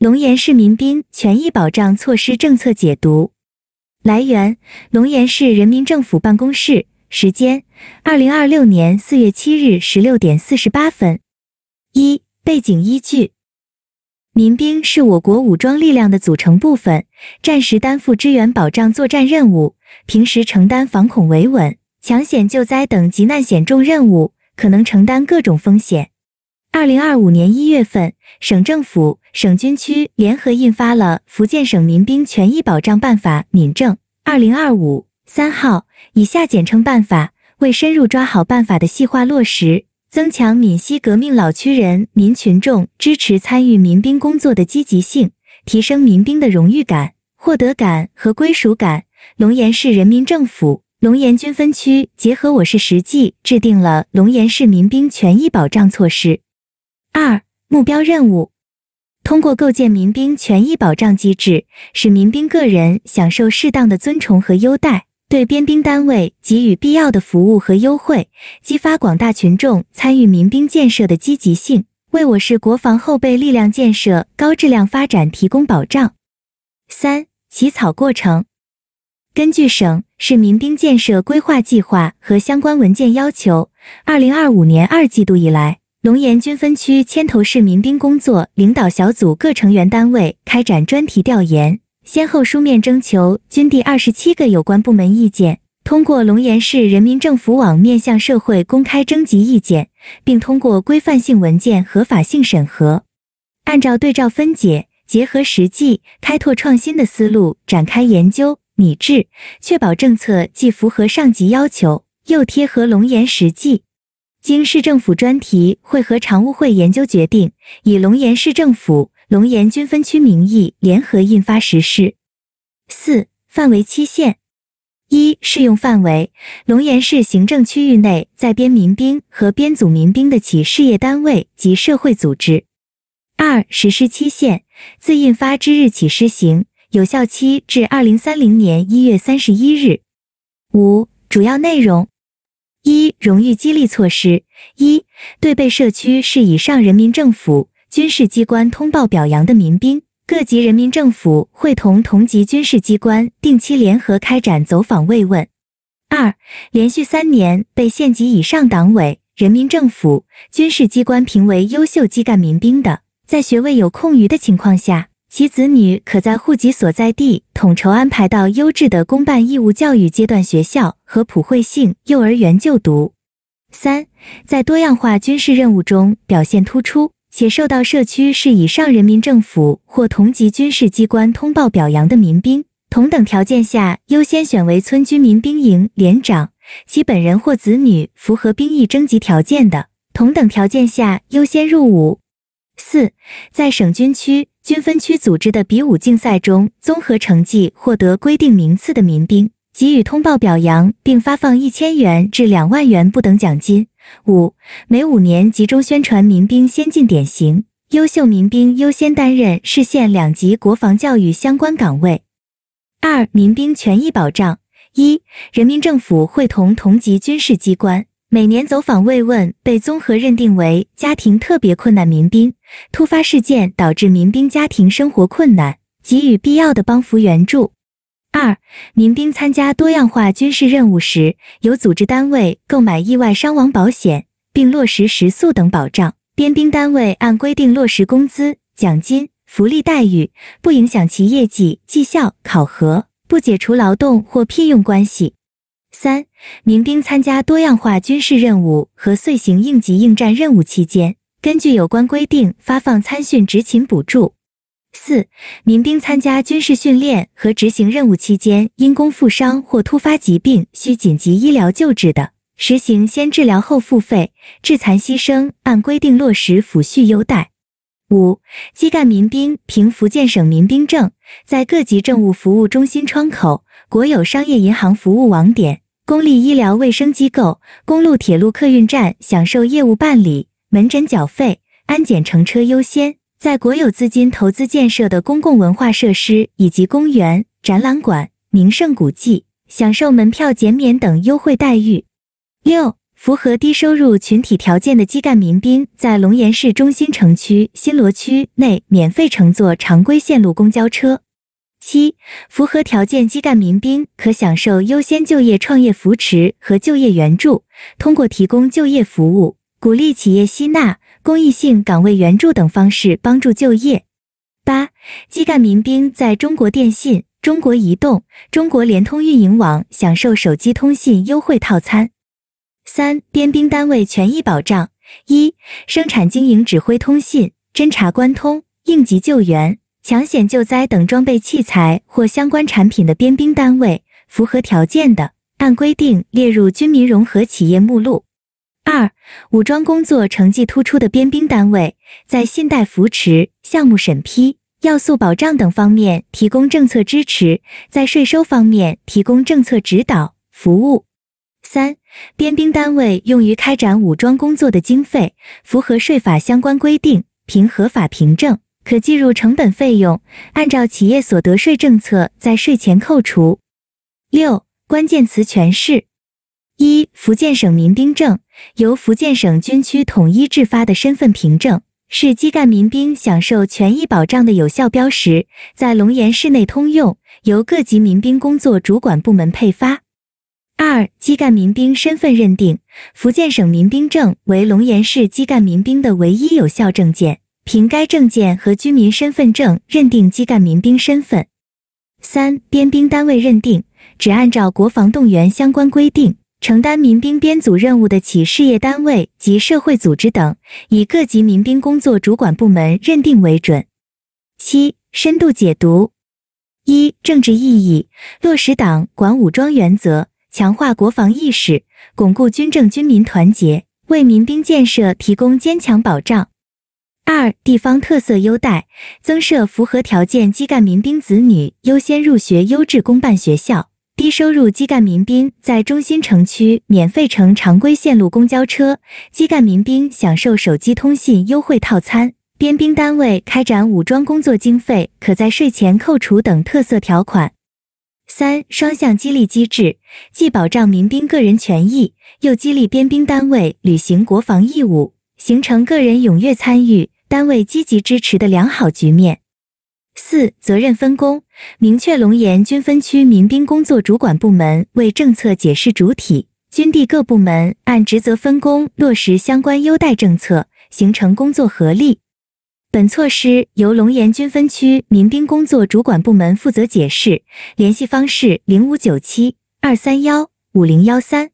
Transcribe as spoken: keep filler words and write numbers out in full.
龙岩市民兵权益保障措施政策解读。来源：龙岩市人民政府办公室。时间：二零二六年四月七日十六点四十八分。一、背景依据。民兵是我国武装力量的组成部分，战时担负支援保障作战任务，平时承担防恐维稳、抢险救灾等急难险重任务，可能承担各种风险。二零二五年一月份，省政府、省军区联合印发了《福建省民兵权益保障办法（闽政）二零二五》三号，以下简称办法，为深入抓好办法的细化落实，增强闽西革命老区人民群众支持参与民兵工作的积极性，提升民兵的荣誉感、获得感和归属感。龙岩市人民政府、龙岩军分区结合我市实际，制定了龙岩市民兵权益保障措施。二、目标任务。通过构建民兵权益保障机制，使民兵个人享受适当的尊崇和优待，对边兵单位给予必要的服务和优惠，激发广大群众参与民兵建设的积极性，为我市国防后备力量建设高质量发展提供保障。三、起草过程。根据省市民兵建设规划计划和相关文件要求，二零二五年二季度以来，龙岩军分区牵头市民兵工作领导小组各成员单位开展专题调研，先后书面征求军地二十七个有关部门意见，通过龙岩市人民政府网面向社会公开征集意见，并通过规范性文件合法性审核。按照对照分解、结合实际、开拓创新的思路展开研究、拟制，确保政策既符合上级要求，又贴合龙岩实际。经市政府专题会和常务会研究决定，以龙岩市政府、龙岩军分区名义联合印发实施。四、范围期限。一、适用范围，龙岩市行政区域内在编民兵和编组民兵的企事业单位及社会组织。二、实施期限，自印发之日起施行，有效期至二零三零年一月三十一日。五、主要内容。一、荣誉激励措施。一、对被社区市以上人民政府、军事机关通报表扬的民兵，各级人民政府会同同级军事机关定期联合开展走访慰问。二、连续三年被县级以上党委、人民政府、军事机关评为优秀基干民兵的，在学位有空余的情况下，其子女可在户籍所在地统筹安排到优质的公办义务教育阶段学校和普惠性幼儿园就读。三、在多样化军事任务中表现突出，且受到社区市以上人民政府或同级军事机关通报表扬的民兵，同等条件下优先选为村居民兵营连长，其本人或子女符合兵役征集条件的，同等条件下优先入伍。四、在省军区、军分区组织的比武竞赛中综合成绩获得规定名次的民兵，给予通报表扬并发放一千元至两万元不等奖金。五、每五年集中宣传民兵先进典型，优秀民兵优先担任市县两级国防教育相关岗位。二、民兵权益保障。一、人民政府会同同级军事机关每年走访慰问被综合认定为家庭特别困难民兵，突发事件导致民兵家庭生活困难，给予必要的帮扶援助。二、民兵参加多样化军事任务时，由组织单位购买意外伤亡保险，并落实食宿等保障，编兵单位按规定落实工资、奖金、福利待遇，不影响其业绩、绩效、考核，不解除劳动或聘用关系。三、民兵参加多样化军事任务和遂行应急应战任务期间，根据有关规定发放参训执勤补助。四、民兵参加军事训练和执行任务期间因公负伤或突发疾病需紧急医疗救治的，实行先治疗后付费，致残牺牲按规定落实抚恤优待。五、基干民兵凭福建省民兵证，在各级政务服务中心窗口、国有商业银行服务网点、公立医疗卫生机构、公路铁路客运站享受业务办理、门诊缴费、安检乘车优先，在国有资金投资建设的公共文化设施以及公园、展览馆、名胜古迹享受门票减免等优惠待遇。六、 符合低收入群体条件的基干民兵在龙岩市中心城区新罗区内免费乘坐常规线路公交车。七、符合条件基干民兵可享受优先就业创业扶持和就业援助，通过提供就业服务、鼓励企业吸纳、公益性岗位援助等方式帮助就业。八、基干民兵在中国电信、中国移动、中国联通运营网享受手机通信优惠套餐。三、边兵单位权益保障：一、生产经营指挥通信、侦察关通、应急救援、抢险救灾等装备器材或相关产品的边兵单位，符合条件的，按规定列入军民融合企业目录。二、武装工作成绩突出的边兵单位，在信贷扶持、项目审批、要素保障等方面提供政策支持，在税收方面提供政策指导、服务。三、边兵单位用于开展武装工作的经费，符合税法相关规定，凭合法凭证，可计入成本费用，按照企业所得税政策在税前扣除。六、关键词诠释：一、福建省民兵证，由福建省军区统一制发的身份凭证，是基干民兵享受权益保障的有效标识，在龙岩市内通用，由各级民兵工作主管部门配发。二、基干民兵身份认定，福建省民兵证为龙岩市基干民兵的唯一有效证件，凭该证件和居民身份证认定基干民兵身份。三、边兵单位认定，只按照国防动员相关规定，承担民兵编组任务的企事业单位及社会组织等，以各级民兵工作主管部门认定为准。七、深度解读：一、政治意义，落实党管武装原则，强化国防意识，巩固军政军民团结，为民兵建设提供坚强保障。二、地方特色优待，增设符合条件基干民兵子女优先入学优质公办学校，低收入基干民兵在中心城区免费乘常规线路公交车，基干民兵享受手机通信优惠套餐，边兵单位开展武装工作经费可在税前扣除等特色条款。三、双向激励机制，既保障民兵个人权益，又激励边兵单位履行国防义务，形成个人踊跃参与、单位积极支持的良好局面。四、责任分工，明确龙岩军分区民兵工作主管部门为政策解释主体，军地各部门按职责分工落实相关优待政策，形成工作合力。本措施由龙岩军分区民兵工作主管部门负责解释，联系方式零五九七二三一五零一三。